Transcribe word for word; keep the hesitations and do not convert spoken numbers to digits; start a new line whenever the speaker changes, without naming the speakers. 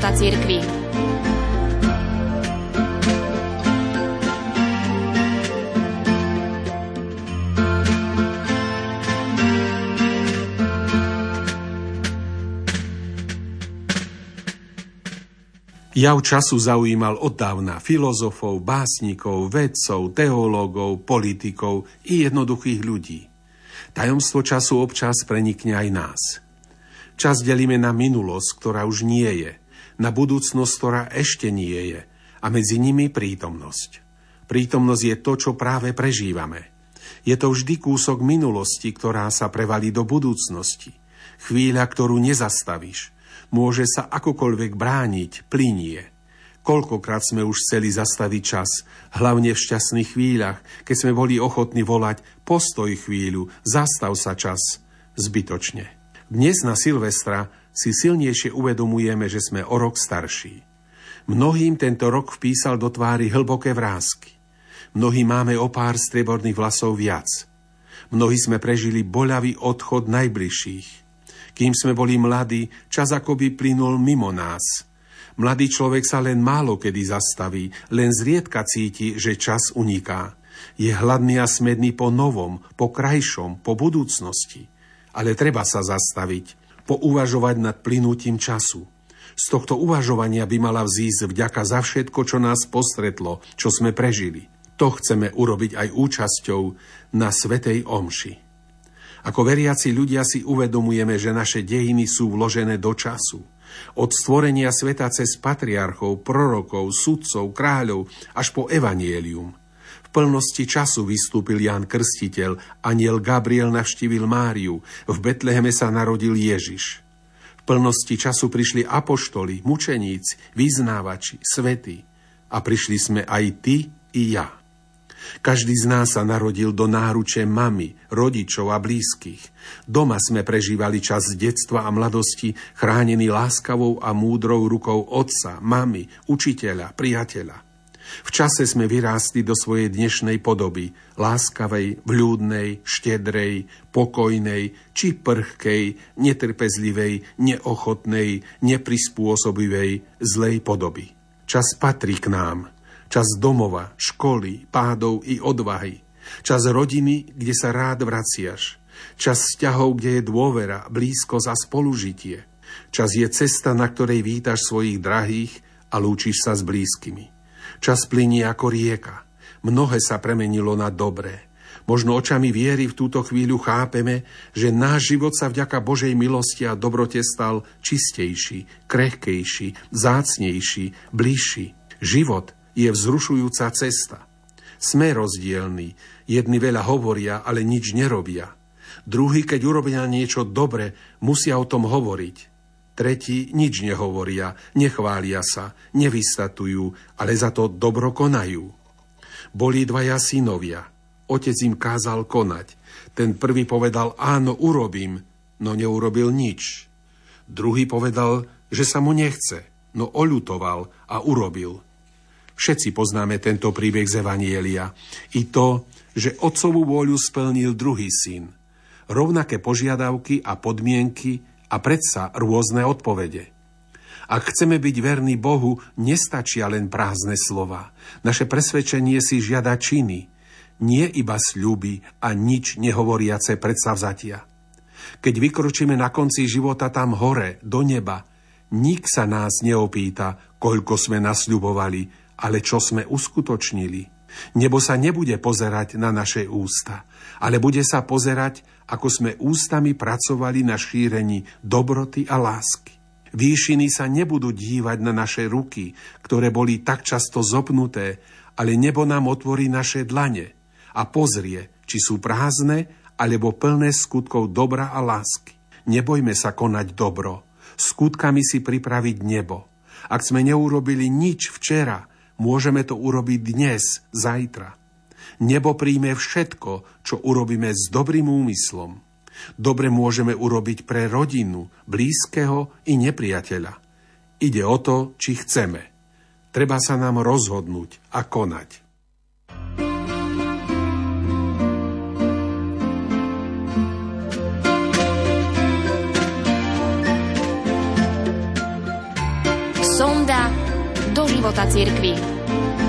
života cirkvi.
Jav času zaujímal oddávna filozofov, básnikov, vedcov, teológov, politikov i jednoduchých ľudí. Tajomstvo času občas prenikne aj nás. Čas delíme na minulosť, ktorá už nie je, na budúcnosť, ktorá ešte nie je, a medzi nimi prítomnosť. Prítomnosť je to, čo práve prežívame. Je to vždy kúsok minulosti, ktorá sa prevalí do budúcnosti. Chvíľa, ktorú nezastavíš. Môže sa akokoľvek brániť, plynie. Koľkokrát sme už chceli zastaviť čas, hlavne v šťastných chvíľach, keď sme boli ochotní volať postoj chvíľu, zastav sa čas, zbytočne. Dnes na Silvestra si silnejšie uvedomujeme, že sme o rok starší. Mnohým tento rok vpísal do tvári hlboké vrásky. Mnohí máme o pár strieborných vlasov viac. Mnohí sme prežili boľavý odchod najbližších. Kým sme boli mladí, čas akoby plynul mimo nás. Mladý človek sa len málo kedy zastaví, len zriedka cíti, že čas uniká. Je hladný a smedný po novom, po krajšom, po budúcnosti. Ale treba sa zastaviť, pouvažovať nad plynutím času. Z tohto uvažovania by mala vzísť vďaka za všetko, čo nás postretlo, čo sme prežili. To chceme urobiť aj účasťou na svätej omši. Ako veriaci ľudia si uvedomujeme, že naše dejiny sú vložené do času. Od stvorenia sveta cez patriarchov, prorokov, sudcov, kráľov až po evanjelium. V plnosti času vystúpil Ján Krstiteľ, anjel Gabriel navštívil Máriu, v Betleheme sa narodil Ježiš. V plnosti času prišli apoštoli, mučeníci, vyznávači, svätí. A prišli sme aj ty i ja. Každý z nás sa narodil do náruče mamy, rodičov a blízkych. Doma sme prežívali čas detstva a mladosti, chránený láskavou a múdrou rukou otca, mamy, učiteľa, priateľa. V čase sme vyrástli do svojej dnešnej podoby, láskavej, vľúdnej, štedrej, pokojnej, či prchkej, netrpezlivej, neochotnej, neprispôsobivej, zlej podoby. Čas patrí k nám. Čas domova, školy, pádov i odvahy. Čas rodiny, kde sa rád vraciaš. Čas vzťahov, kde je dôvera, blízkosť a spolužitie. Čas je cesta, na ktorej vítaš svojich drahých a lúčiš sa s blízkymi. Čas plynie ako rieka. Mnohé sa premenilo na dobré. Možno očami viery v túto chvíľu chápeme, že náš život sa vďaka Božej milosti a dobrote stal čistejší, krehkejší, vzácnejší, bližší. Život je vzrušujúca cesta. Sme rozdielni, jedni veľa hovoria, ale nič nerobia. Druhí, keď urobia niečo dobre, musia o tom hovoriť. Tretí nič nehovoria, nechvália sa, nevystatujú, ale za to dobro konajú. Boli dvaja synovia. Otec im kázal konať. Ten prvý povedal, áno, urobím, no neurobil nič. Druhý povedal, že sa mu nechce, no oľutoval a urobil. Všetci poznáme tento príbeh z Evanjelia. I to, že otcovú vôľu splnil druhý syn. Rovnaké požiadavky a podmienky a predsa rôzne odpovede. Ak chceme byť verní Bohu, nestačia len prázdne slova. Naše presvedčenie si žiada činy, nie iba sľuby a nič nehovoriace predsavzatia. Keď vykročíme na konci života tam hore, do neba, nik sa nás neopýta, koľko sme nasľubovali, ale čo sme uskutočnili. Nebo sa nebude pozerať na naše ústa, ale bude sa pozerať, ako sme ústami pracovali na šírení dobroty a lásky. Výšiny sa nebudú dívať na naše ruky, ktoré boli tak často zopnuté, ale nebo nám otvorí naše dlane a pozrie, či sú prázdne, alebo plné skutkov dobra a lásky. Nebojme sa konať dobro, skutkami si pripraviť nebo. Ak sme neurobili nič včera, môžeme to urobiť dnes, zajtra. Nebo príjme všetko, čo urobíme s dobrým úmyslom. Dobre môžeme urobiť pre rodinu, blízkeho i nepriateľa. Ide o to, či chceme. Treba sa nám rozhodnúť a konať.
života cirkvi.